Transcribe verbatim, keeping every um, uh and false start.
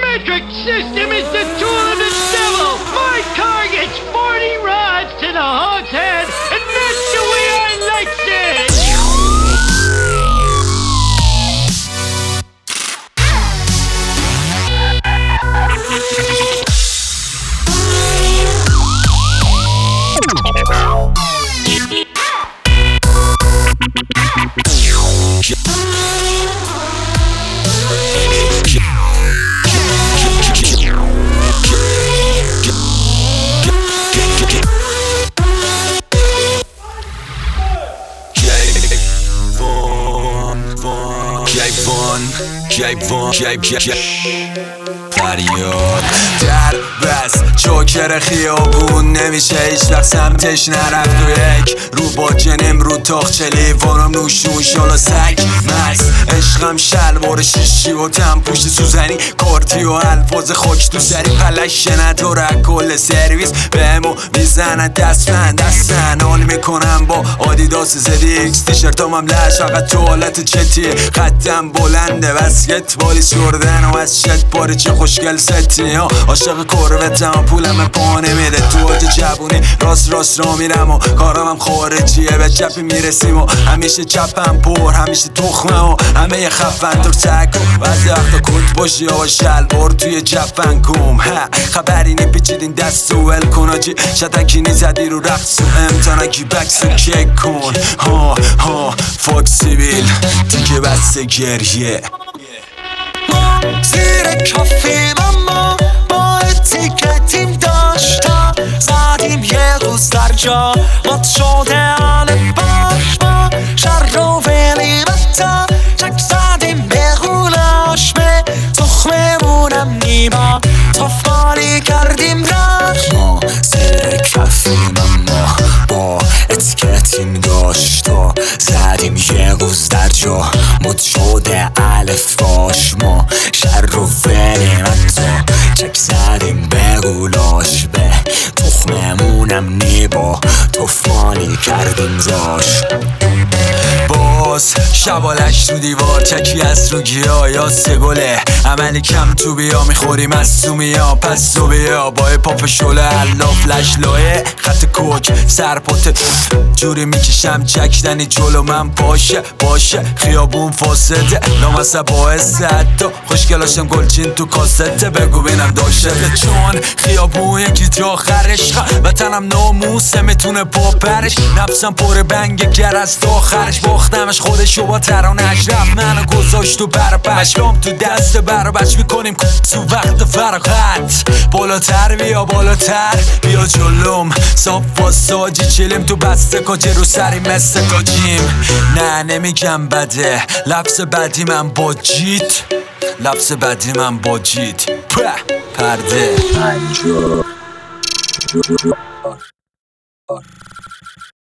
metric system is the tool of the devil. My car gets forty rods to the hog's head, and that's the way I like it. جیوان فریاد در بس جوکر خیابون نمیشه هیچ وقت سمتش نرفت و یک رو با جنم رو تاخچه لیوانم نوشون شالا سگ مست عشقم شلوار شیشی و تنپوش سوزنی کارتی و الفاظ خاک تو سری پلش نداره کل سرویس بهمو میزنن دستن دستن حال میکنم با آدیداس زدی ایکس تیشرتام هم لش فقط توالت چتیه خطم بلنده بسکتبالی سردن و از شد پاره چه خوشگل ستی ها عاشق کروتم پولم پا نمیده تو آج جوونی راست راست را میرم و کارم هم خارجیه به چپی میرسیم و همیشه چپم پر همیشه تخمه و همه خفن تو سکو بعضی وقتا کت باشی یا شلوار توی جفن کم خبری نی پیچیدین دست و ول کن آجی شتکینی زدی رو رقص و امتناکی بکس و کک کن ها ها فاکسی بیل دیگه بس گریه زیر کافیم اما با اتیکتیم داشتا زدیم یه روز در جا مات شده الف باش ما شر رو ولی بتا چک زدیم به غولاش به تخممونم نیما تفالی کردیم راش ما زیر کافیم اما با اتیکتیم داشتا زدیم یه روز در جا مات شده الف باش ما شر رو فریم حتی چک زدیم به گولاش به تخممونم نیبا تفمانی کردیم راش باز شبالش رو دیوار چکی از رو گیا یا سگله عملی کم تو بیا میخوریم از سومی ها پس تو بیا با پاپ شله الاف لش لایه خط کوک سرپوت جوری میکشم چکدنی جلو من باشه باشه خیابون فاسده لامصه باعث حتی خوشگلاشم گلچین تو کاسته بگو بینم داشته چون خیابون یکی تا آخرش وطنم ناموسه میتونه با پرش نفسم پر بنگ گر از تا آخرش باختمش خودشو با ترانش رفت منو گذاشت تو برپش لام تو دست بربش میکنیم تو وقت فراغت بالاتر بیا بالاتر بیا جلوم صاف واساجی چلیم تو بسته کجه رو سری مثل کجیم نه نمیگم بده لفظ بدی من با جیت لفظ بدی من با جیت پرده